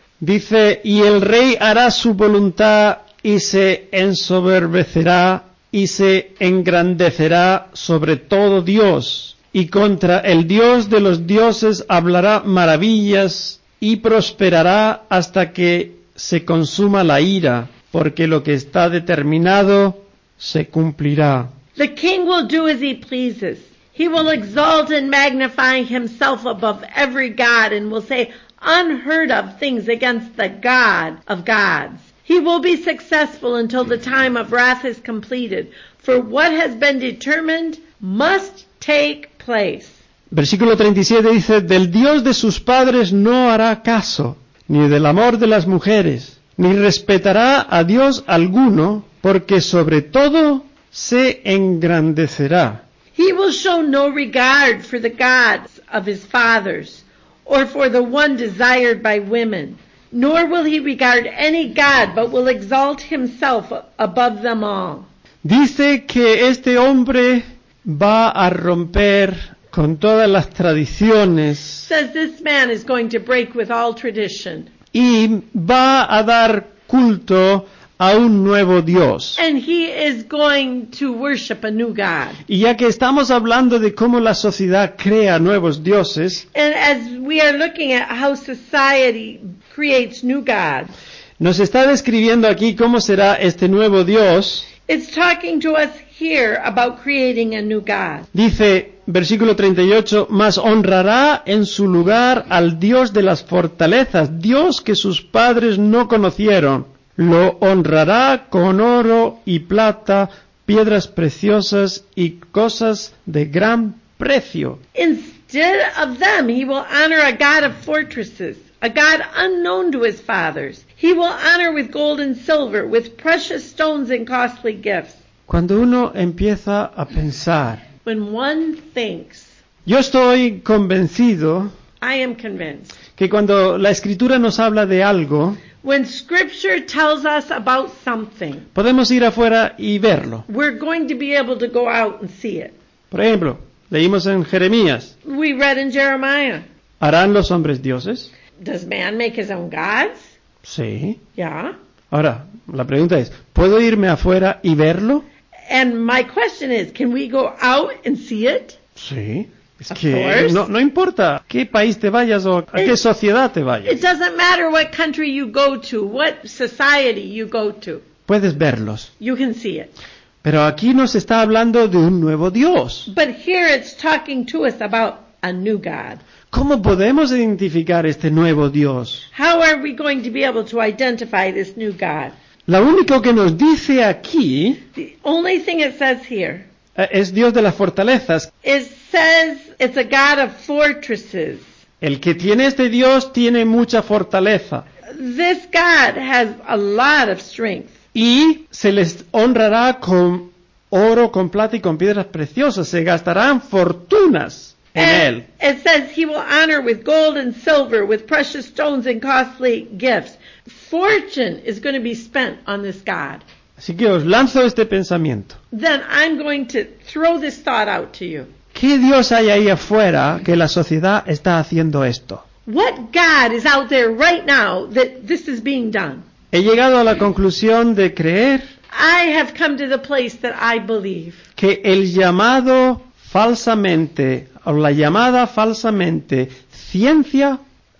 Dice, y el rey hará su voluntad y se ensoberbecerá y se engrandecerá sobre todo Dios, y contra el Dios de los dioses hablará maravillas y prosperará hasta que se consuma la ira, porque lo que está determinado se cumplirá. The king will do as he pleases. He will exalt and magnify himself above every god and will say unheard of things against the God of gods. He will be successful until the time of wrath is completed, for what has been determined must take place. Versículo 37 dice, del Dios de sus padres no hará caso, ni del amor de las mujeres, ni respetará a Dios alguno, porque sobre todo se engrandecerá. He will show no regard for the gods of his fathers, or for the one desired by women, nor will he regard any god, but will exalt himself above them all. Dice que este hombre va a romper con todas las tradiciones Says this man is going to break with all tradition, y va a dar culto a un nuevo Dios. and he is going to worship a new god. Y ya que estamos hablando de cómo la sociedad crea nuevos dioses, And as we are looking at how society creates new gods, nos está describiendo aquí cómo será este nuevo Dios. it's talking to us here about creating a new god. Dice, versículo 38, mas honrará en su lugar al Dios de las fortalezas, Dios que sus padres no conocieron. Lo honrará con oro y plata, piedras preciosas y cosas de gran precio. Instead of them, he will honor a God of fortresses, a God unknown to his fathers. He will honor with gold and silver, with precious stones and costly gifts. Cuando uno empieza a pensar, When one thinks, yo estoy convencido I am convinced, que cuando la Escritura nos habla de algo, when Scripture tells us about something, podemos ir afuera y verlo. we're going to be able to go out and see it. Por ejemplo, leímos en Jeremías, We read in Jeremiah, ¿harán los hombres dioses? does man make his own gods? Sí. Yeah. Ahora, la pregunta es, ¿puedo irme afuera y verlo? And my question is, can we go out and see it? Sí. Es Of que course. no importa qué país te vayas o a qué sociedad te It vayas, doesn't matter what country you go to, what society you go to. puedes verlos. You can see it. Pero aquí nos está hablando de un nuevo Dios. But here it's talking to us about a new God. ¿Cómo podemos identificar este nuevo Dios? How are we going to be able to identify this new God? Lo único que nos dice aquí The only thing it says here es Dios de las fortalezas. is says it's a God of fortresses. El que tiene este Dios tiene mucha fortaleza This God has a lot of strength. y se les honrará con oro, con plata y con piedras preciosas. Se gastarán fortunas en él. And it says he will honor with gold and silver, with precious stones and costly gifts. Fortune is going to be spent on this God. Así que os lanzo este pensamiento. Then I'm going to throw this thought out to you. ¿Qué Dios hay ahí afuera que la sociedad está haciendo esto? What God is out there right now that this is being done? He llegado a la conclusión de creer I have come to the place that I believe que el llamado falsamente, o la llamada falsamente, ciencia,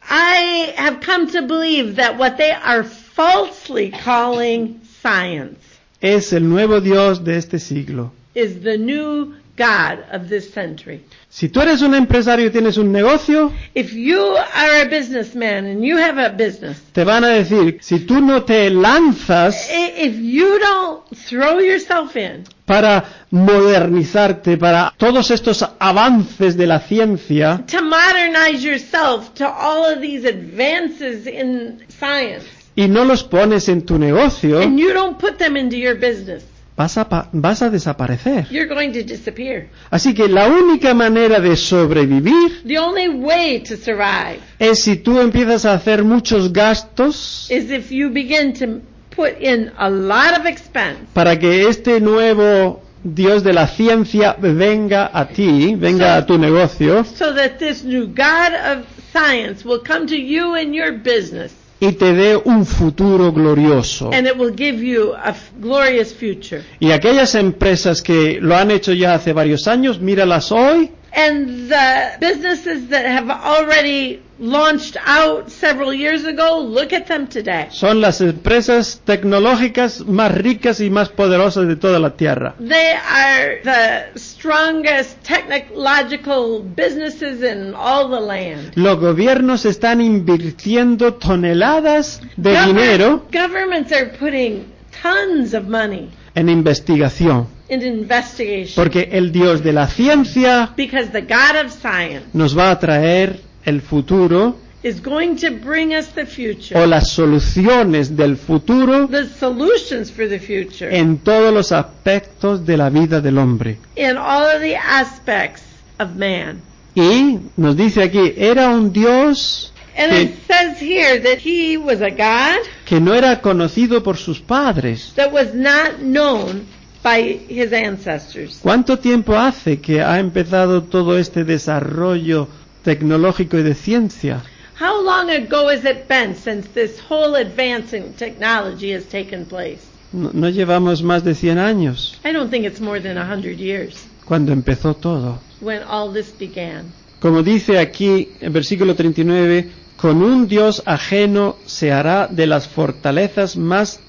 I have come to believe that what they are falsely calling science es el nuevo Dios de este siglo. is the new God of this century. Si tú eres un empresario y tienes un negocio, If you are a businessman and you have a business, te van a decir, si tú no te lanzas if you don't throw yourself in para modernizarte, para todos estos avances de la ciencia, to modernize yourself to all of these advances in science, y no los pones en tu negocio, and you don't put them into your business, vas a desaparecer. you're going to disappear. Así que la única manera de sobrevivir The only way to survive es si tú empiezas a hacer muchos gastos is if you begin to put in a lot of expense para que este nuevo Dios de la ciencia venga a ti, venga a tu negocio so that this new God of science will come to you in your business y te dé un futuro glorioso. and it will give you a glorious future. Y aquellas empresas que lo han hecho ya hace varios años, míralas hoy, And the businesses that have already launched out several years ago, look at them today. son las empresas tecnológicas más ricas y más poderosas de toda la tierra. They are the strongest technological businesses in all the land. Los gobiernos están invirtiendo toneladas de dinero Governments are putting tons of money en investigación, into investigation porque el Dios de la ciencia because the God of science nos va a traer el futuro is going to bring us the future, o las soluciones del futuro the solutions for the future en todos los aspectos de la vida del hombre. in all of the aspects of man. Y nos dice aquí, era un Dios And it says here that he was a God que no era conocido por sus padres. that was not known by his ancestors. ¿Cuánto tiempo hace que ha empezado todo este desarrollo tecnológico y de ciencia? How long ago has it been since this whole advance in technology has taken place? No llevamos más de 100 años I don't think it's more than 100 years cuando empezó todo. when all this began. Como dice aquí en versículo 39, con un Dios ajeno se hará de las fortalezas más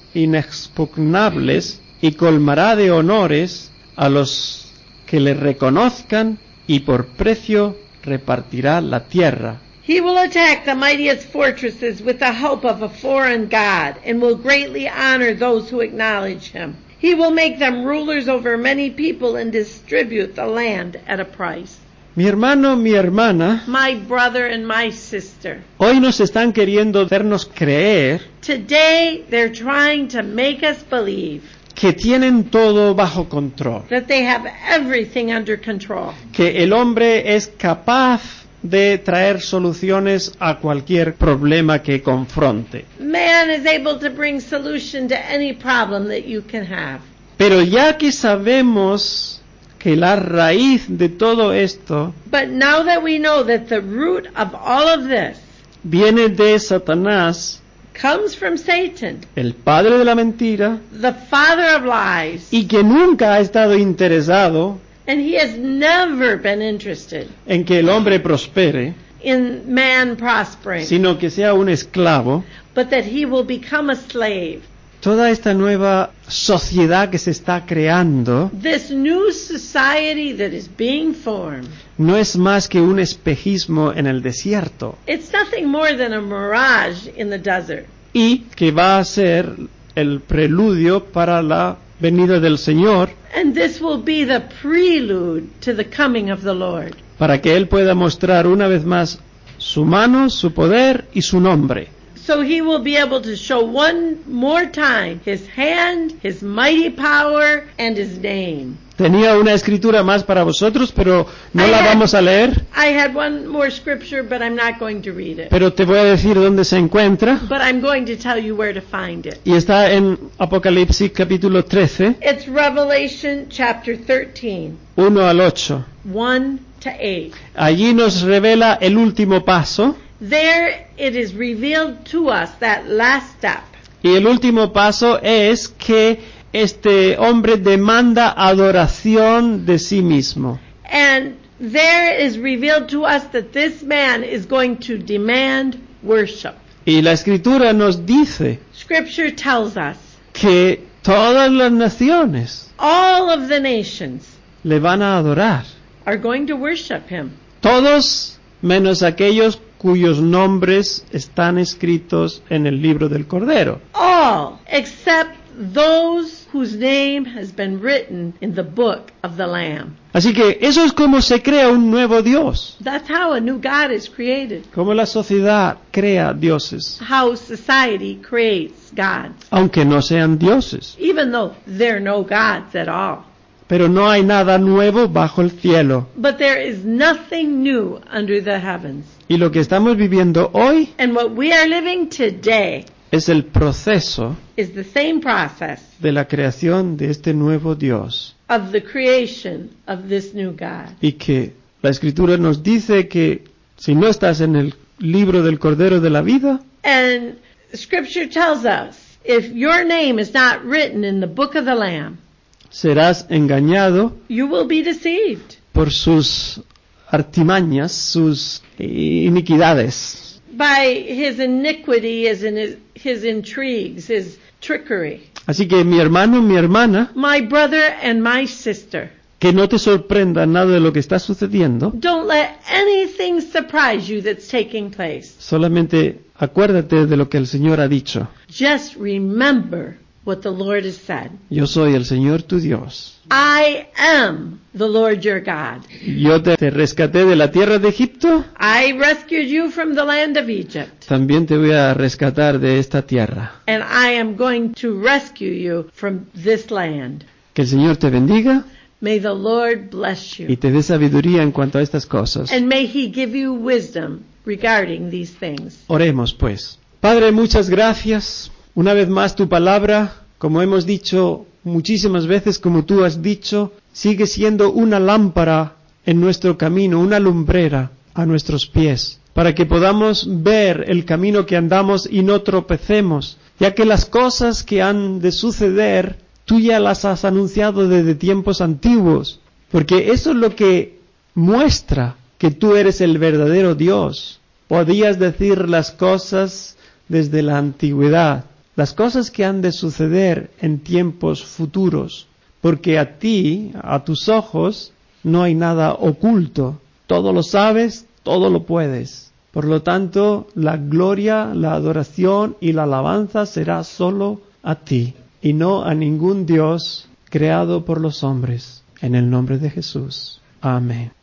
inexpugnables y colmará de honores a los que le reconozcan y por precio repartirá la tierra. He will attack the mightiest fortresses with the help of a foreign god and will greatly honor those who acknowledge him. He will make them rulers over many people and distribute the land at a price. Mi hermano, mi hermana, My brother and my sister, hoy nos están queriendo hacernos creer today they're trying to make us believe que tienen todo bajo control, that they have everything under control, que el hombre es capaz de traer soluciones a cualquier problema que confronte. man is able to bring solution to any problem that you can have. Pero ya que sabemos que la raíz de todo esto But now that we know that the root of all of this viene de Satanás, comes from Satan, el padre de la mentira, the father of lies, y que nunca ha estado interesado and he has never been interested en que el hombre prospere, in man prospering, sino que sea un esclavo, but that he will become a slave. toda esta nueva sociedad que se está creando This new society that is being formed, no es más que un espejismo en el desierto, it's nothing more than a mirage in the desert. y que va a ser el preludio para la venida del Señor, And this will be the prelude to the coming of the Lord, para que Él pueda mostrar una vez más su mano, su poder y su nombre. so he will be able to show one more time his hand, his mighty power, and his name. Tenía una escritura más para vosotros, pero no la vamos a leer, I had one more scripture, but I'm not going to read it. pero te voy a decir dónde se encuentra, But I'm going to tell you where to find it. y está en Apocalipsis capítulo 13, It's Revelation chapter 13, 1 al 8. 1 to 8. Allí nos revela el último paso, There it is revealed to us that last step. y el último paso es que este hombre demanda adoración de sí mismo. And there it is revealed to us that this man is going to demand worship. Y la escritura nos dice Scripture tells us que Todas las naciones all of the nations le van a adorar. are going to worship him. Todos menos aquellos cuyos nombres están escritos en el libro del Cordero. All except those whose name has been written in the book of the Lamb. Así que eso es como se crea un nuevo Dios, That's how a new God is created. como la sociedad crea dioses, How society creates gods. aunque no sean dioses. Even though they're no gods at all. Pero no hay nada nuevo bajo el cielo. But there is nothing new under the heavens. Y lo que estamos viviendo hoy And what we are living today es el proceso is the same process de la creación de este nuevo Dios. of the creation of this new God. Y que la Escritura nos dice que si no estás en el libro del Cordero de la vida, And Scripture tells us, if your name is not written in the book of the Lamb, serás engañado you will be deceived por sus artimañas, sus iniquidades. by his iniquity, his intrigues, his trickery. Así que mi hermano, mi hermana, My brother and my sister, que no te sorprenda nada de lo que está sucediendo, don't let anything surprise you that's taking place. solamente acuérdate de lo que el Señor ha dicho. Just remember what the Lord has said. Yo soy el Señor tu Dios. I am the Lord your God. Yo te rescaté de la tierra de Egipto, I rescued you from the land of Egypt, también te voy a rescatar de esta tierra. and I am going to rescue you from this land. Que el Señor te bendiga May the Lord bless y you, te dé sabiduría en cuanto a estas cosas. and may He give you wisdom regarding these things. Oremos pues. Padre, muchas gracias. Una vez más tu palabra, como hemos dicho muchísimas veces, como tú has dicho, sigue siendo una lámpara en nuestro camino, una lumbrera a nuestros pies, para que podamos ver el camino que andamos y no tropecemos, ya que las cosas que han de suceder, tú ya las has anunciado desde tiempos antiguos, porque eso es lo que muestra que tú eres el verdadero Dios. Podías decir las cosas desde la antigüedad, las cosas que han de suceder en tiempos futuros, porque a ti, a tus ojos, no hay nada oculto. Todo lo sabes, todo lo puedes. Por lo tanto, la gloria, la adoración y la alabanza será solo a ti, y no a ningún Dios creado por los hombres. En el nombre de Jesús. Amén.